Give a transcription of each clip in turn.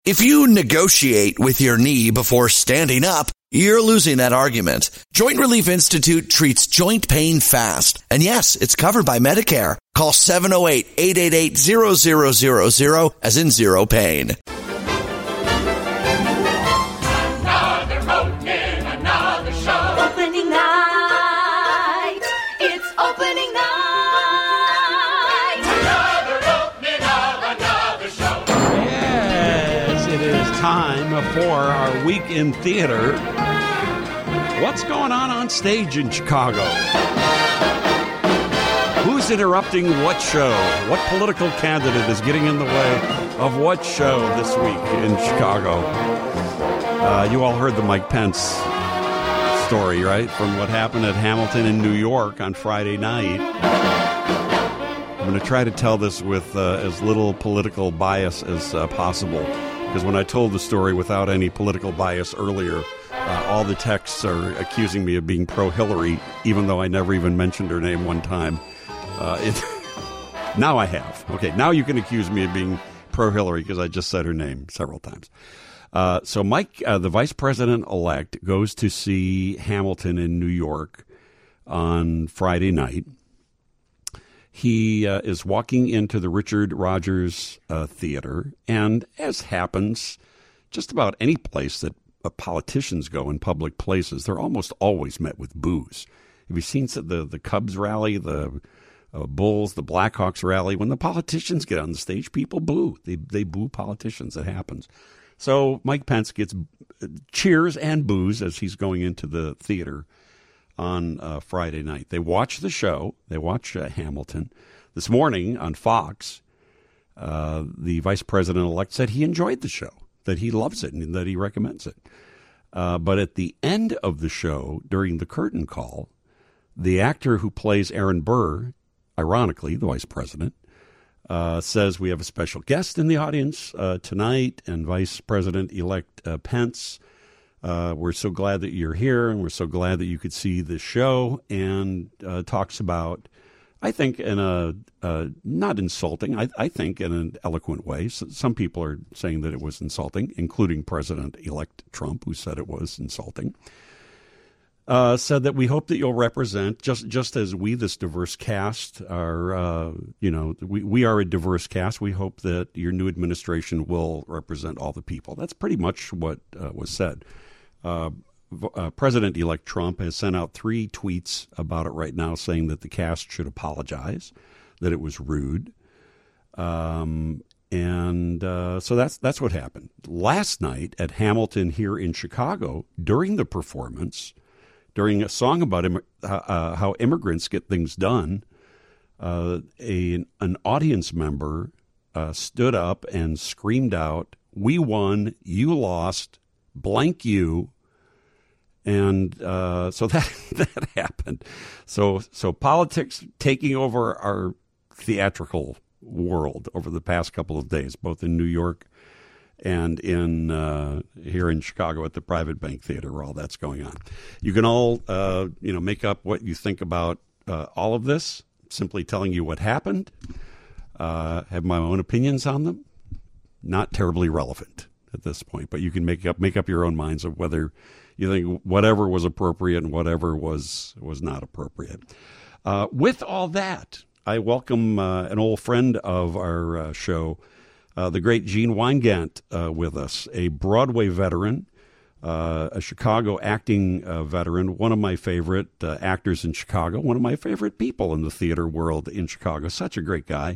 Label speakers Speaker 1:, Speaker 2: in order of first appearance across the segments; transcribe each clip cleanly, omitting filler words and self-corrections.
Speaker 1: If you negotiate with your knee before standing up, you're losing that argument. Joint Relief Institute treats joint pain fast. And yes, it's covered by Medicare. Call 708-888-0000 as in zero pain.
Speaker 2: Another moat in another show. Opening night. It's opening night. Another opening of another show.
Speaker 3: Yes, it is time for our week in theater. What's going on stage in Chicago? Who's interrupting what show? What political candidate is getting in the way of what show this week in Chicago? You all heard the Mike Pence story, right? From what happened at Hamilton in New York on Friday night. I'm going to try to tell this with as little political bias as possible. Because when I told the story without any political bias earlier, all the texts are accusing me of being pro-Hillary, even though I never even mentioned her name one time. Now I have. Okay, now you can accuse me of being pro-Hillary because I just said her name several times. So Mike, the vice president-elect, goes to see Hamilton in New York on Friday night. He is walking into the Richard Rogers Theater, and as happens just about any place that politicians go in public places, they're almost always met with boos. Have you seen the Cubs rally, the Bulls, the Blackhawks rally? When the politicians get on the stage, people boo. They boo politicians. It happens. So Mike Pence gets cheers and boos as he's going into the theater on Friday night. They watch the show. They watch Hamilton. This morning on Fox, the vice president-elect said he enjoyed the show, that he loves it and that he recommends it. But at the end of the show, during the curtain call, the actor who plays Aaron Burr, ironically, the vice president, says we have a special guest in the audience tonight, and Vice President-elect Pence. We're so glad that you're here, and we're so glad that you could see the show, and talks about, I think, in a not insulting, I think in an eloquent way. So some people are saying that it was insulting, including President-elect Trump, who said it was insulting. Said that we hope that you'll represent, just as we, this diverse cast, are, we are a diverse cast. We hope that your new administration will represent all the people. That's pretty much what was said. President-elect Trump has sent out 3 tweets about it right now, saying that the cast should apologize, that it was rude. So that's what happened. Last night at Hamilton here in Chicago, during the performance, during a song about how immigrants get things done, an audience member stood up and screamed out, "We won, you lost, blank you." And so that happened. So politics taking over our theatrical world over the past couple of days, both in New York and in here in Chicago at the Private Bank Theater, where all that's going on. You can all make up what you think about all of this. Simply telling you what happened. Have my own opinions on them. Not terribly relevant at this point, but you can make up your own minds of whether you think whatever was appropriate and whatever was not appropriate. With all that, I welcome an old friend of our show, the great Gene Weingart, with us, a Broadway veteran, a Chicago acting veteran, one of my favorite actors in Chicago, one of my favorite people in the theater world in Chicago. Such a great guy.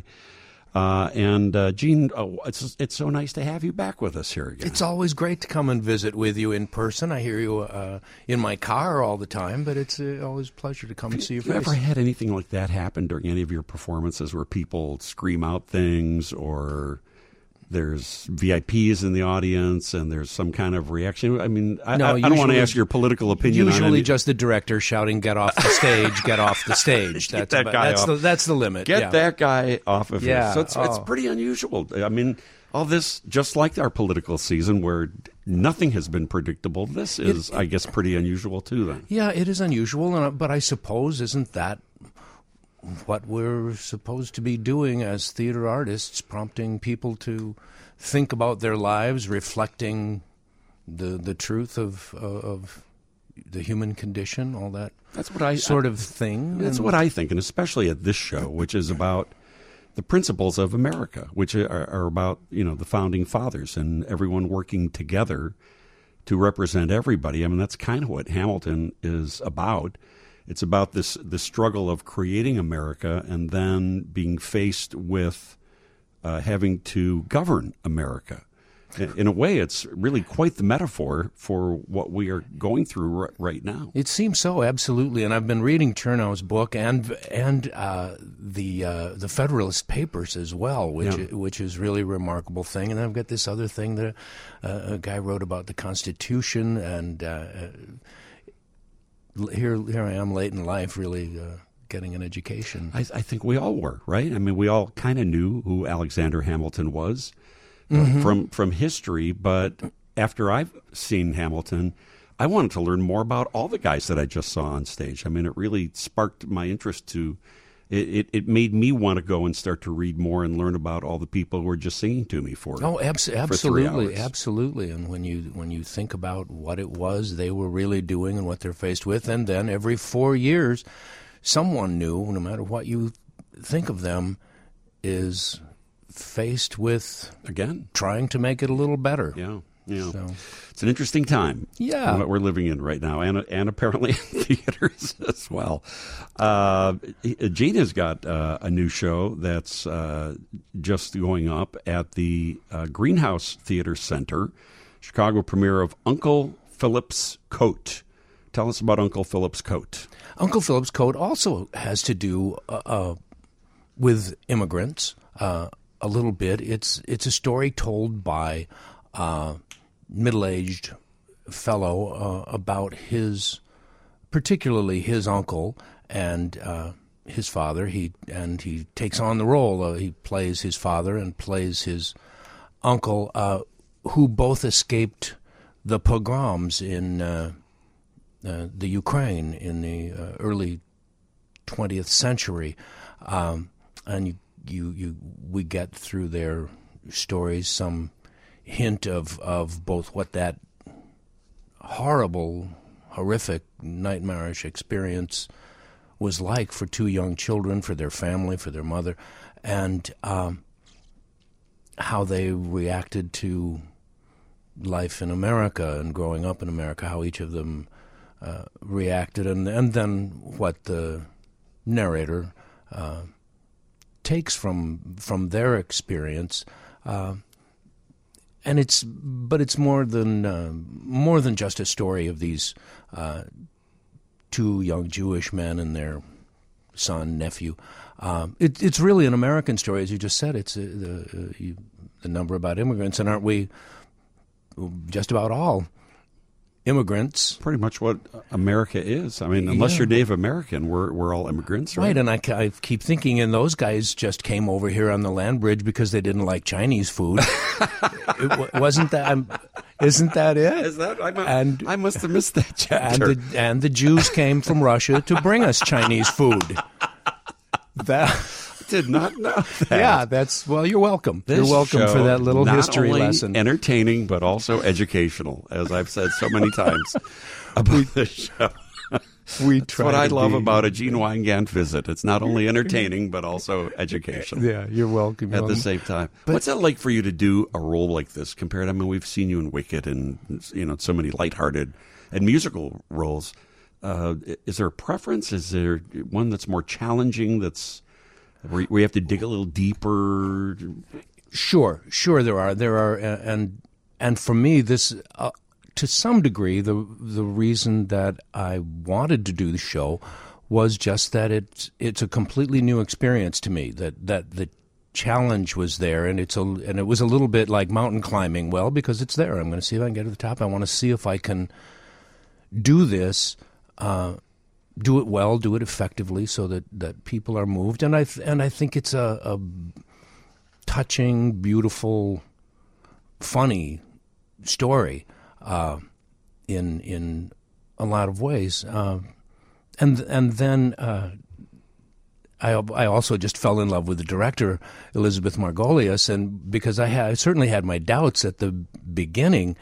Speaker 3: Gene, it's so nice to have you back with us here again.
Speaker 4: It's always great to come and visit with you in person. I hear you in my car all the time, but it's always a pleasure to come and see your face.
Speaker 3: Have you ever had anything like that happen during any of your performances where people scream out things, or there's VIPs in the audience and there's some kind of reaction? I mean, I don't want to ask your political opinion.
Speaker 4: Usually just the director shouting, "Get off the stage, get off the stage." That's the limit.
Speaker 3: Get that guy off of here. So it's
Speaker 4: Oh.
Speaker 3: pretty unusual. I mean, all this, just like our political season where nothing has been predictable, this is, I guess, pretty unusual too then.
Speaker 4: Yeah, it is unusual, but I suppose isn't that what we're supposed to be doing as theater artists, prompting people to think about their lives, reflecting the truth of the human condition, all that. That's what I sort of thing.
Speaker 3: That's what I think, and especially at this show, which is about the principles of America, which are about the founding fathers and everyone working together to represent everybody. I mean, that's kind of what Hamilton is about. It's about the struggle of creating America and then being faced with having to govern America. In a way, it's really quite the metaphor for what we are going through right now.
Speaker 4: It seems so, absolutely. And I've been reading Chernow's book and the Federalist Papers as well, which is really a remarkable thing. And I've got this other thing that a guy wrote about the Constitution, and here I am late in life, really getting an education.
Speaker 3: I think we all were, right? I mean, we all kind of knew who Alexander Hamilton was. From history, but after I've seen Hamilton, I wanted to learn more about all the guys that I just saw on stage. I mean, it really sparked my interest to. It made me want to go and start to read more and learn about all the people who were just singing to me for
Speaker 4: absolutely, absolutely. And when you think about what it was they were really doing and what they're faced with, and then every 4 years, someone new, no matter what you think of them, is faced with
Speaker 3: again
Speaker 4: trying to make it a little better.
Speaker 3: So it's an interesting time. What we're living in right now, and apparently in theaters as well. Gina's got a new show that's just going up at the Greenhouse Theater Center. Chicago premiere of Uncle Philip's Coat. Tell us about Uncle Philip's Coat.
Speaker 4: Uncle Philip's Coat also has to do with immigrants. A little bit. It's a story told by a middle-aged fellow about particularly his uncle and his father. He takes on the role. He plays his father and plays his uncle, who both escaped the pogroms in the Ukraine in the early 20th century, and we get through their stories some hint of both what that horrible, horrific, nightmarish experience was like for two young children, for their family, for their mother, and how they reacted to life in America and growing up in America, how each of them reacted, and then what the narrator takes from their experience, and it's more than just a story of these two young Jewish men and their nephew. It's really an American story, as you just said. It's the number about immigrants, and aren't we just about all immigrants?
Speaker 3: Pretty much what America is. I mean, unless you're Native American, we're all immigrants, right?
Speaker 4: Right, and I keep thinking, and those guys just came over here on the land bridge because they didn't like Chinese food. Wasn't that? Isn't that it?
Speaker 3: Is that? I must have missed that chapter.
Speaker 4: And the Jews came from Russia to bring us Chinese food. That.
Speaker 3: Did not know that.
Speaker 4: Yeah, well, you're welcome. You're welcome for that little history lesson.
Speaker 3: Not only entertaining, but also educational, as I've said so many times about this show. That's what I love about a Gene Weingarten visit. It's not only entertaining, but also educational.
Speaker 4: Yeah, you're welcome.
Speaker 3: At the same time. What's that like for you to do a role like this compared? I mean, we've seen you in Wicked and so many lighthearted and musical roles. Is there a preference? Is there one that's more challenging, where you have to dig a little deeper?
Speaker 4: Sure there are, and for me, this to some degree, the reason that I wanted to do the show was just that it's a completely new experience to me. That the challenge was there, and it was a little bit like mountain climbing. Well, because it's there, I'm going to see if I can get to the top. I want to see if I can do this. Do it well, do it effectively, so that people are moved, and I think it's a touching, beautiful, funny story in a lot of ways, and then I also just fell in love with the director, Elizabeth Margolius, and because I certainly had my doubts at the beginning,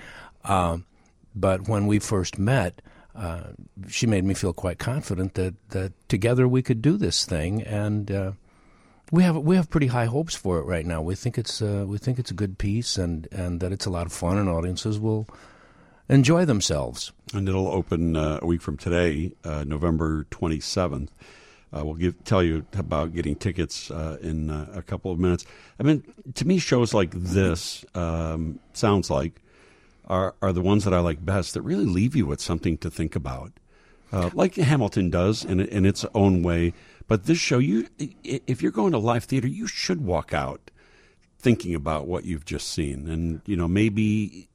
Speaker 4: but when we first met, she made me feel quite confident that together we could do this thing, and we have pretty high hopes for it right now. We think it's a good piece, and that it's a lot of fun, and audiences will enjoy themselves.
Speaker 3: And it'll open a week from today, November 27th. We'll tell you about getting tickets in a couple of minutes. I mean, to me, shows like this, sounds like, are the ones that I like best, that really leave you with something to think about, like Hamilton does in its own way. But this show, if you're going to live theater, you should walk out thinking about what you've just seen, and maybe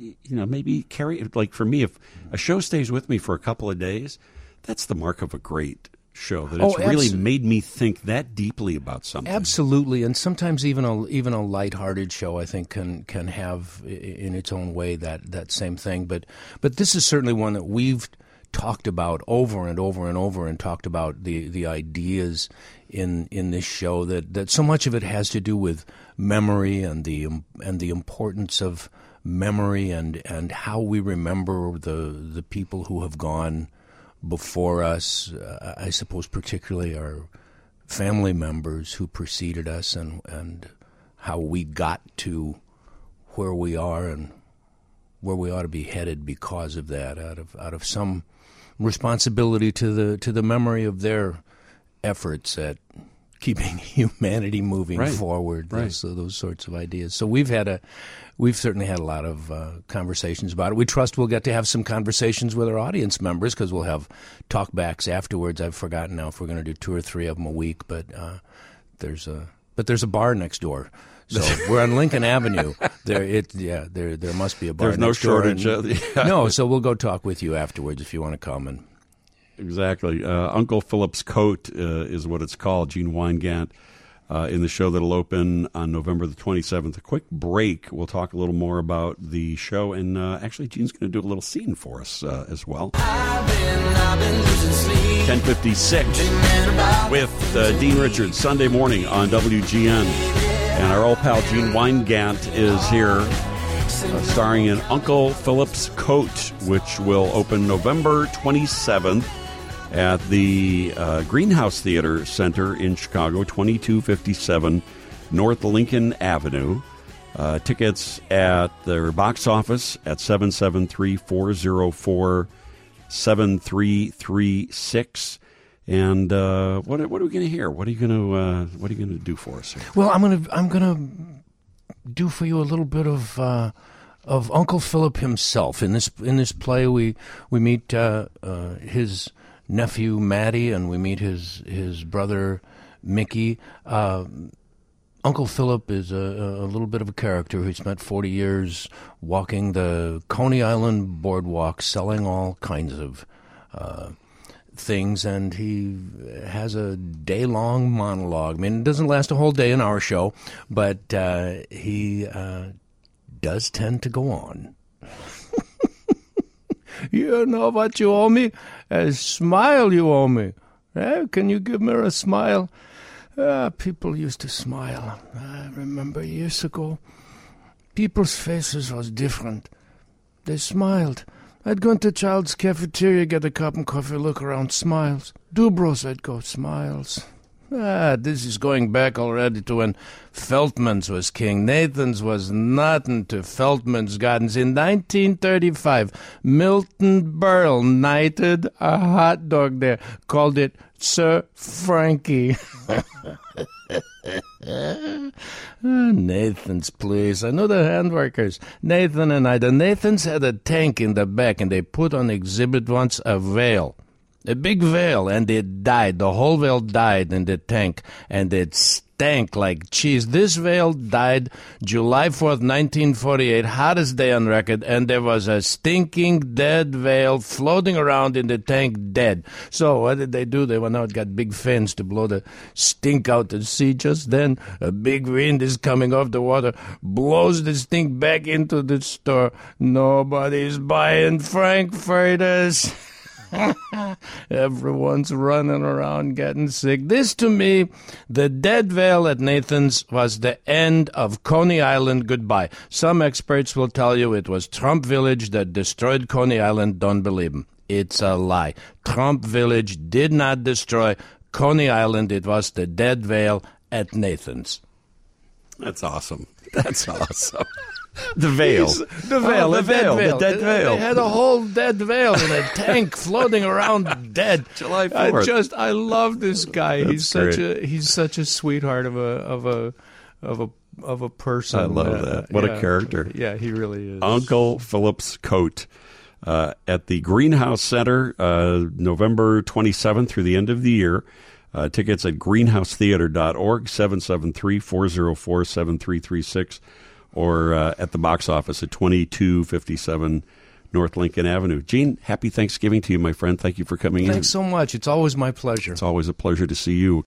Speaker 3: carry it. Like for me, if a show stays with me for a couple of days, that's the mark of a great show, that it's really made me think that deeply about something.
Speaker 4: Absolutely, and sometimes even a lighthearted show, I think, can have in its own way that same thing. But this is certainly one that we've talked about over and over and over, and talked about the ideas in this show, that so much of it has to do with memory and the importance of memory and how we remember the people who have gone before us, I suppose particularly our family members who preceded us, and how we got to where we are and where we ought to be headed because of that, out of some responsibility to the memory of their efforts at keeping humanity moving forward.
Speaker 3: Right.
Speaker 4: Those sorts of ideas. So we've certainly had a lot of conversations about it. We trust we'll get to have some conversations with our audience members, because we'll have talkbacks afterwards. I've forgotten now if we're going to do 2 or 3 of them a week, but there's a bar next door. So we're on Lincoln Avenue. There must be a bar.
Speaker 3: There's no
Speaker 4: next door.
Speaker 3: shortage.
Speaker 4: No, so we'll go talk with you afterwards if you want to come. And
Speaker 3: exactly. Uncle Philip's Coat is what it's called. Gene Weingart in the show that'll open on November the 27th. A quick break. We'll talk a little more about the show, and actually Gene's going to do a little scene for us as well. 10:56 with Dean Richards, Sunday morning on WGN. And our old pal Gene Weingart is here, starring in Uncle Philip's Coat, which will open November 27th at the Greenhouse Theater Center in Chicago, 2257 North Lincoln Avenue. Tickets at their box office at 773-404-7336. And what are we going to hear? What are you going to do for us here?
Speaker 4: Well, I'm gonna do for you a little bit of Uncle Philip himself. In this play, we meet his nephew Matty, and we meet his brother Mickey. Uncle Philip is a little bit of a character who spent 40 years walking the Coney Island boardwalk, selling all kinds of things, and he has a day-long monologue. I mean, it doesn't last a whole day in our show, but he does tend to go on. You know what you owe me? A smile you owe me. Can you give me a smile? People used to smile. I remember years ago. People's faces was different. They smiled. I'd go into Child's cafeteria, get a cup of coffee, look around, smiles. Dubros, I'd go, smiles. This is going back already to when Feltman's was king. Nathan's was nothing to Feltman's Gardens. In 1935, Milton Berle knighted a hot dog there, called it Sir Frankie. Nathan's, please. I know the handworkers. Nathan and I. The Nathans had a tank in the back, and they put on exhibit once a veil. A big veil, and it died. The whole veil died in the tank, and it stank like cheese. This veil died July 4th, 1948, hottest day on record, and there was a stinking dead veil floating around in the tank dead. So what did they do? They went out, got big fans to blow the stink out to sea. Just then, a big wind is coming off the water, blows the stink back into the store. Nobody's buying Frankfurters. Everyone's running around getting sick. This, to me, the dead whale at Nathan's was the end of Coney Island goodbye. Some experts will tell you it was Trump Village that destroyed Coney Island. Don't believe them. It's a lie. Trump Village did not destroy Coney Island. It was the dead whale at Nathan's.
Speaker 3: That's awesome. That's awesome. The veil.
Speaker 4: The veil.
Speaker 3: The
Speaker 4: dead
Speaker 3: veil.
Speaker 4: whale.
Speaker 3: The dead veil.
Speaker 4: They had a whole dead whale in a tank floating around dead.
Speaker 3: July 4th.
Speaker 4: I love this guy.
Speaker 3: That's
Speaker 4: He's such a sweetheart of a person.
Speaker 3: I love that. What a character.
Speaker 4: Yeah, he really is.
Speaker 3: Uncle Philip's Coat at the Greenhouse Center, November 27th through the end of the year. Tickets at greenhousetheater.org, 773-404-7336, or at the box office at 2257 North Lincoln Avenue. Gene, happy Thanksgiving to you, my friend. Thank you for coming in.
Speaker 4: Thanks so much. It's always my pleasure.
Speaker 3: It's always a pleasure to see you.